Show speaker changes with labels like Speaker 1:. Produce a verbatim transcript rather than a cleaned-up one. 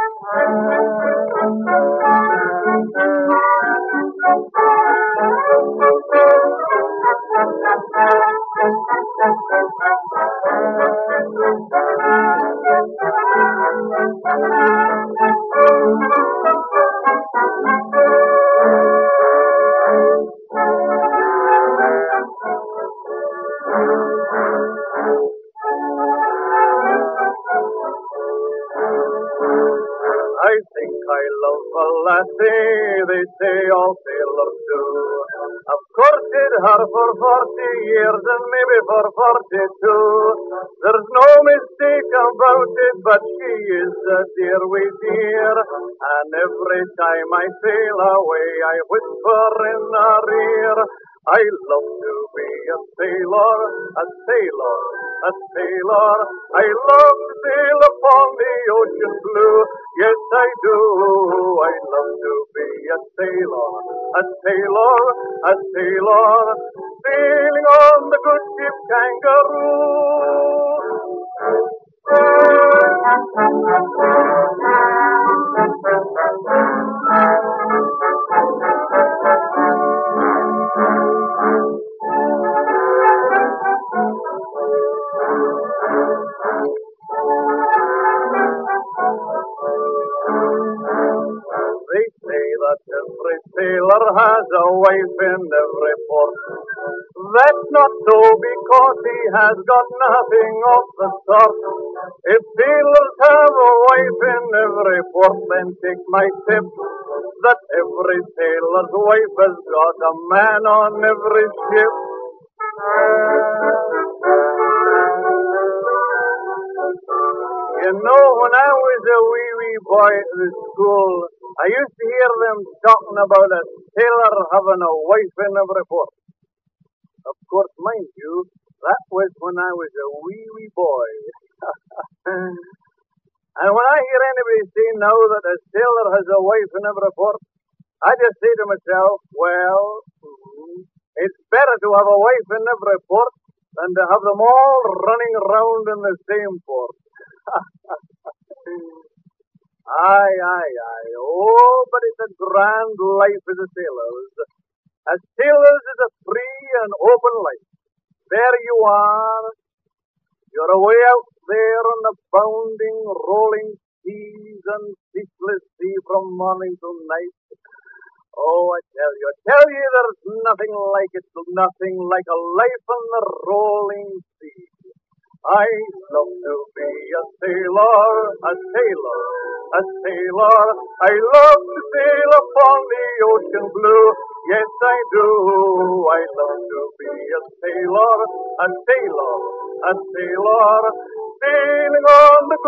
Speaker 1: I think I love a lassie, they say all sailors do. I've courted her for forty years and maybe for forty-two. There's no mistake about it, but she is a dear wee dear. And every time I sail away, I whisper in her ear, I love to be a sailor, a sailor, a sailor. I love to sail upon the ocean blue. Yes, I do. I love to be a sailor, a sailor, a sailor, sailing on the good ship Kangaroo. They say that every sailor has a wife in every port. That's not so because he has got nothing of the sort. If sailors have a wife in every port, then take my tip that every sailor's wife has got a man on every ship. You know, when I was a wee, wee boy at the school, I used to hear them talking about a sailor having a wife in every port. Of course, mind you, that was when I was a wee, wee boy. And when I hear anybody say now that a sailor has a wife in every port, I just say to myself, well, it's better to have a wife in every port than to have them all running around in the same port. Aye, aye, aye. Oh, but it's a grand life as a sailor's. As sailors is a free and open life. There you are. You're away out there on the bounding, rolling seas and ceaseless sea from morning till night. Oh, I tell you, I tell you, there's nothing like it, nothing like a life on the rolling sea. I love to be a sailor, a sailor, a sailor. I love to sail upon the ocean blue. Yes, I do. I love to be a sailor, a sailor, a sailor, sailing on the